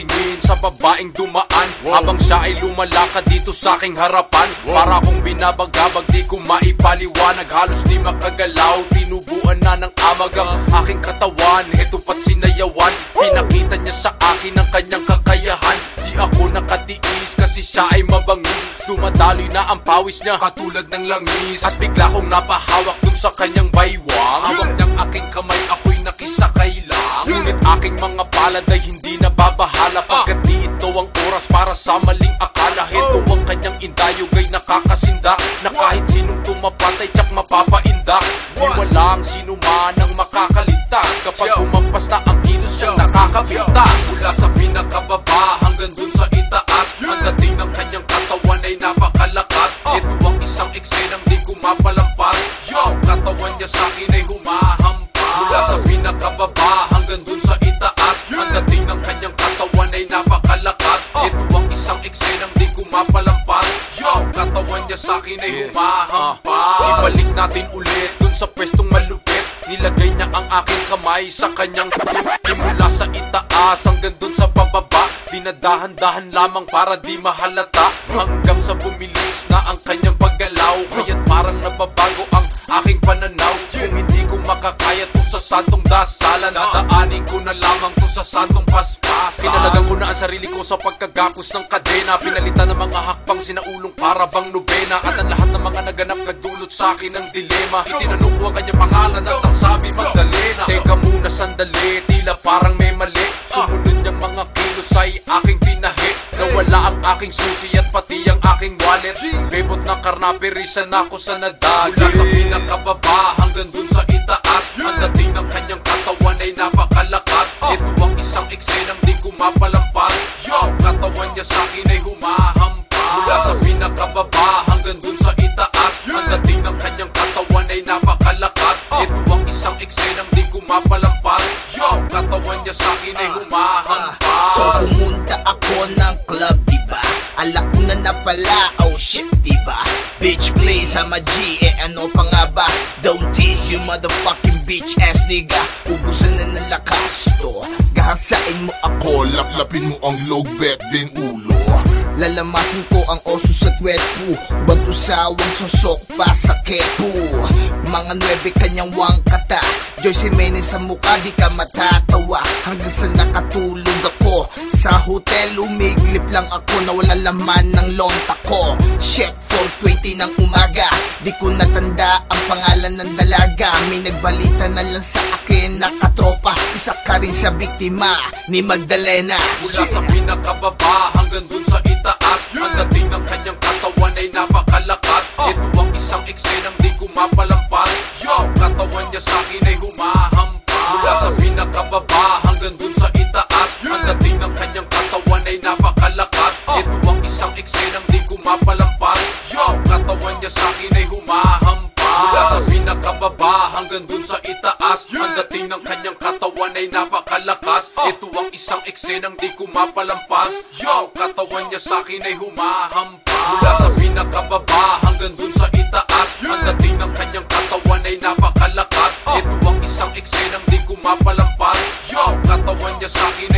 tumingin sa babaeng dumaan. Habang siya ay lumalakad dito sa aking harapan. Para kong binabagabag, di ko maipaliwanag. Halos di makagalaw, tinubuan na ng amag ang aking katawan. Heto pat sinayawan, pinakita niya sa akin ang kanyang kakayahan. Di ako nakatiis kasi siya ay mabangis. Dumadaloy na ang pawis niya katulad ng langis. At bigla kong napahawak dun sa kanyang baywang. Hawak niyang aking kamay, ako'y nakisakay lang. Ngunit aking mga palad ay hindi nababahala. Pagkat di ito ang oras para sa maling akala. Heto ang kanyang indayog ay nakakasindak, na kahit sinong tumapatay tsak mapapaindak. Di walang sino man ang makakaligtas kapag umampas na ang kilos niyang nakakapintas. Mula sa pinakababa hanggang dun sa itaas, ang dating ng kanyang katawan ay napakalakas. Ito ang isang eksenang di ko mapalampas. Ang katawan niya sa akin ay humahampas. Mula sa pinakababa hanggang dun sa itaas, ang dating ng kanyang katawan ay napakalakas. Ito ang isang eksenang di ko mapalampas. Ang katawan niya sa akin ay humahampas. Ibalik natin ulit dun sa pwestong malupit. Nilagay niya ang aking kamay sa kanyang mula sa itaas hanggang dun sa bababa. Dinadahan-dahan lamang para di mahalata, hanggang sa bumilis na ang kanyang paggalaw. Kaya't parang nababago ang aking pananaw. Kung hindi ko makakaya to sa santong dasalan, dadaanin ko na lamang to sa santong paspasan. Pinalagan ko na ang sarili ko sa pagkagapos ng kadena. Pinalitan ng mga hakbang sinaulong para bang nobena. At ang lahat ng mga naganap nagdulot sa akin ng dilema. Itinanong ko ang kanyang pangalan at ang sabi Magdalena. Teka muna sandali, tila parang may mali. Sumunod niyang mga kilos ay aking tinahi. Nawala ang aking susi at pati ang aking wallet. Bebot ng karnapirisan ako sa nadali. Mula sa pinakababa hanggang dun sa itaas, ang dating ng kanyang katawan ay napakalakas. Ito ang isang eksenang di ko mapalampas. Ang katawan niya sa akin ay humahampas. Mula sa pinakababa hanggang dun sa itaas, ang dating ng kanyang katawan ay napakalakas. Ito ang isang eksenang di ko mapalampas. Ang katawan niya sa akin ay humahampas. So pumunta ako ng club, diba? Ala ko na pala, oh shit, diba? Bitch please, I'm a G, ano pa nga ba? Don't tease you motherfucking bitch ass nigga. Ubusan na ng lakas to, gahasain mo ako, Laplapin mo ang logbet din ulo. lalamasin ko ang oso sa twepu. Banto sawang susok pa sa kepu. Mga 9 kanyang wangkata. Joyce Jimenez sa mukha di ka matatawa. Hanggang sa nakatulog ako sa hotel, umiglip lang ako na wala laman ng lonta ko. Shit, 4:20 ng umaga, di ko natanda ang pangalan ng dalaga. May nagbalita na lang sa akin, nakatropa, isa ka rin sa biktima ni Magdalena. Mula sa pinakababa hanggang dun sa itaas, ang dating ng kanyang katawan ay napakalakas. Ito ang isang eksenang di ko mapalampas. Ang katawan niya sa akin ay humahampas. Mula sa pinakababa hanggang dun sa itaas, ang dating ng kanyang katawan ay napakalakas. Ito ang isang eksenang di ko mapalampas. Ang katawan niya sa akin ay humahampas. Mula sa pinakababa hanggang dun sa itaas, ang dating ng kanyang katawan ay napakalakas. Ito ang isang eksenang di ko mapalampas. Ang katawan niya sa akin ay humahampas. Mula sa pinakababa hanggang dun sa itaas, ang dating ng kanyang katawan ay napakalakas. Ito ang isang eksenang di ko mapalampas. Ang katawan niya sa akin